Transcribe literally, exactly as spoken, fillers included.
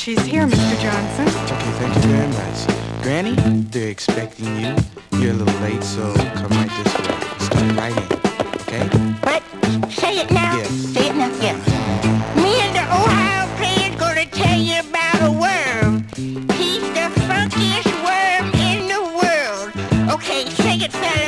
She's here, Mister Johnson. Okay, thank you very much. Granny, they're expecting you. You're a little late, so come right this way. Start right in, okay? What? Say it now. Yeah. Say it now. Yeah. Me and the Ohio player's gonna tell you about a worm. He's the funkiest worm in the world. Okay, say it, fella.